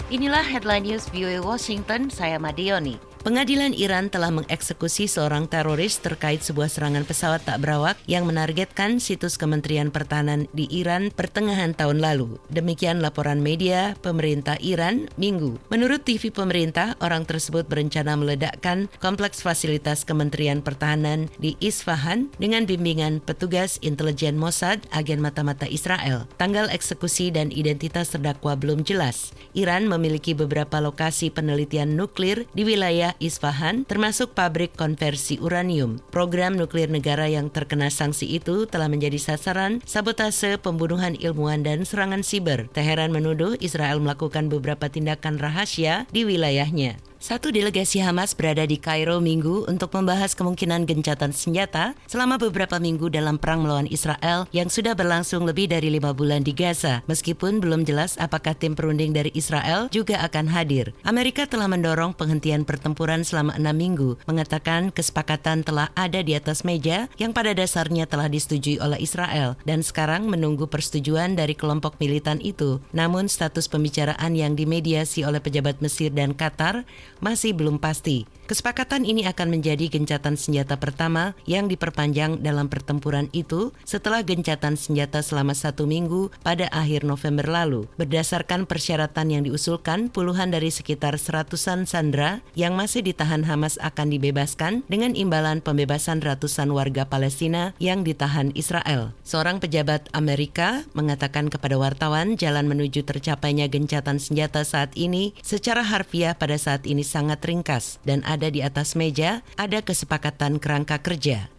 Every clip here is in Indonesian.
Inilah Headline News VOA Washington, saya Madioni. Pengadilan Iran telah mengeksekusi seorang teroris terkait sebuah serangan pesawat tak berawak yang menargetkan situs Kementerian Pertahanan di Iran pertengahan tahun lalu. Demikian laporan media pemerintah Iran Minggu. Menurut TV pemerintah, orang tersebut berencana meledakkan kompleks fasilitas Kementerian Pertahanan di Isfahan dengan bimbingan petugas intelijen Mossad, agen mata-mata Israel. Tanggal eksekusi dan identitas terdakwa belum jelas. Iran memiliki beberapa lokasi penelitian nuklir di wilayah Isfahan, termasuk pabrik konversi uranium. Program nuklir negara yang terkena sanksi itu telah menjadi sasaran sabotase, pembunuhan ilmuwan dan serangan siber. Teheran menuduh Israel melakukan beberapa tindakan rahasia di wilayahnya. Satu delegasi Hamas berada di Kairo Minggu untuk membahas kemungkinan gencatan senjata selama beberapa minggu dalam perang melawan Israel yang sudah berlangsung lebih dari 5 bulan di Gaza. Meskipun belum jelas apakah tim perunding dari Israel juga akan hadir. Amerika telah mendorong penghentian pertempuran selama 6 minggu, mengatakan kesepakatan telah ada di atas meja yang pada dasarnya telah disetujui oleh Israel dan sekarang menunggu persetujuan dari kelompok militan itu. Namun status pembicaraan yang dimediasi oleh pejabat Mesir dan Qatar masih belum pasti. Kesepakatan ini akan menjadi gencatan senjata pertama yang diperpanjang dalam pertempuran itu setelah gencatan senjata selama 1 minggu pada akhir November lalu. Berdasarkan persyaratan yang diusulkan, puluhan dari sekitar 100-an sandera yang masih ditahan Hamas akan dibebaskan dengan imbalan pembebasan ratusan warga Palestina yang ditahan Israel. Seorang pejabat Amerika mengatakan kepada wartawan jalan menuju tercapainya gencatan senjata saat ini secara harfiah pada saat ini sangat ringkas dan ada di atas meja, ada kesepakatan kerangka kerja.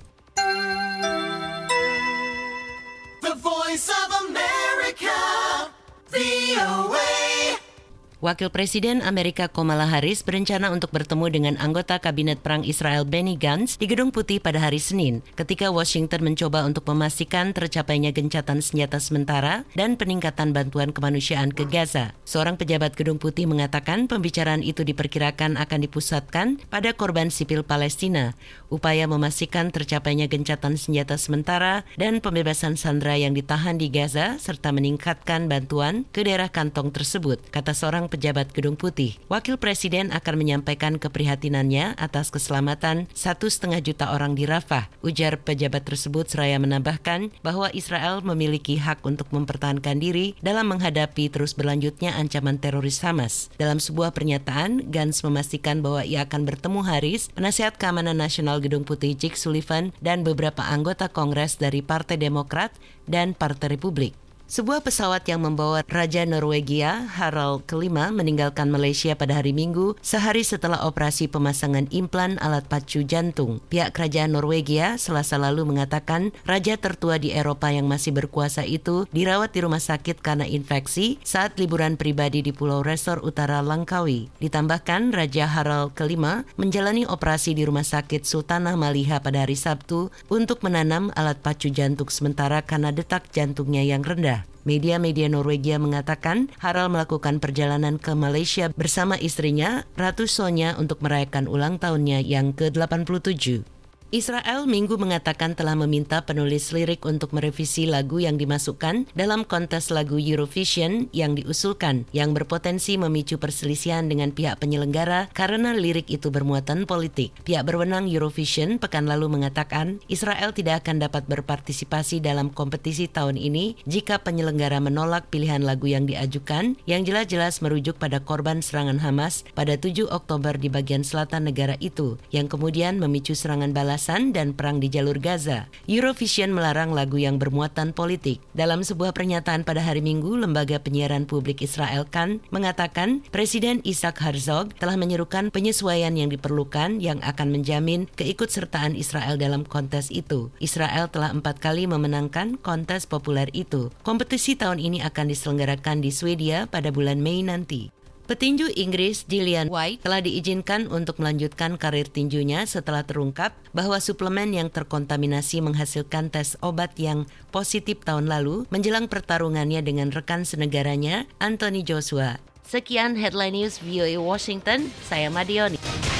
The Voice of America, VOA. Wakil Presiden Amerika Kamala Harris berencana untuk bertemu dengan anggota Kabinet Perang Israel Benny Gantz di Gedung Putih pada hari Senin, ketika Washington mencoba untuk memastikan tercapainya gencatan senjata sementara dan peningkatan bantuan kemanusiaan ke Gaza. Seorang pejabat Gedung Putih mengatakan pembicaraan itu diperkirakan akan dipusatkan pada korban sipil Palestina, upaya memastikan tercapainya gencatan senjata sementara dan pembebasan sandera yang ditahan di Gaza, serta meningkatkan bantuan ke daerah kantong tersebut, kata seorang pejabat Gedung Putih. Wakil Presiden akan menyampaikan keprihatinannya atas keselamatan 1,5 juta orang di Rafah. Ujar pejabat tersebut seraya menambahkan bahwa Israel memiliki hak untuk mempertahankan diri dalam menghadapi terus berlanjutnya ancaman teroris Hamas. Dalam sebuah pernyataan, Gantz memastikan bahwa ia akan bertemu Harris, penasihat keamanan nasional Gedung Putih Jake Sullivan, dan beberapa anggota Kongres dari Partai Demokrat dan Partai Republik. Sebuah pesawat yang membawa Raja Norwegia Harald V meninggalkan Malaysia pada hari Minggu sehari setelah operasi pemasangan implan alat pacu jantung. Pihak kerajaan Norwegia Selasa lalu mengatakan raja tertua di Eropa yang masih berkuasa itu dirawat di rumah sakit karena infeksi saat liburan pribadi di Pulau Resor Utara Langkawi. Ditambahkan Raja Harald V menjalani operasi di Rumah Sakit Sultanah Maliha pada hari Sabtu untuk menanam alat pacu jantung sementara karena detak jantungnya yang rendah. Media-media Norwegia mengatakan Harald melakukan perjalanan ke Malaysia bersama istrinya, Ratu Sonia, untuk merayakan ulang tahunnya yang ke-87. Israel Minggu mengatakan telah meminta penulis lirik untuk merevisi lagu yang dimasukkan dalam kontes lagu Eurovision yang diusulkan, yang berpotensi memicu perselisihan dengan pihak penyelenggara karena lirik itu bermuatan politik. Pihak berwenang Eurovision pekan lalu mengatakan Israel tidak akan dapat berpartisipasi dalam kompetisi tahun ini jika penyelenggara menolak pilihan lagu yang diajukan, yang jelas-jelas merujuk pada korban serangan Hamas pada 7 Oktober di bagian selatan negara itu, yang kemudian memicu serangan balas dan perang di jalur Gaza. Eurovision melarang lagu yang bermuatan politik. Dalam sebuah pernyataan pada hari Minggu, lembaga penyiaran publik Israel Kan mengatakan Presiden Isaac Herzog telah menyerukan penyesuaian yang diperlukan yang akan menjamin keikutsertaan Israel dalam kontes itu. Israel telah 4 kali memenangkan kontes populer itu. Kompetisi tahun ini akan diselenggarakan di Swedia pada bulan Mei nanti. Petinju Inggris Gillian White telah diizinkan untuk melanjutkan karir tinjunya setelah terungkap bahwa suplemen yang terkontaminasi menghasilkan tes obat yang positif tahun lalu menjelang pertarungannya dengan rekan senegaranya Anthony Joshua. Sekian Headline News VOA Washington, saya Madioni.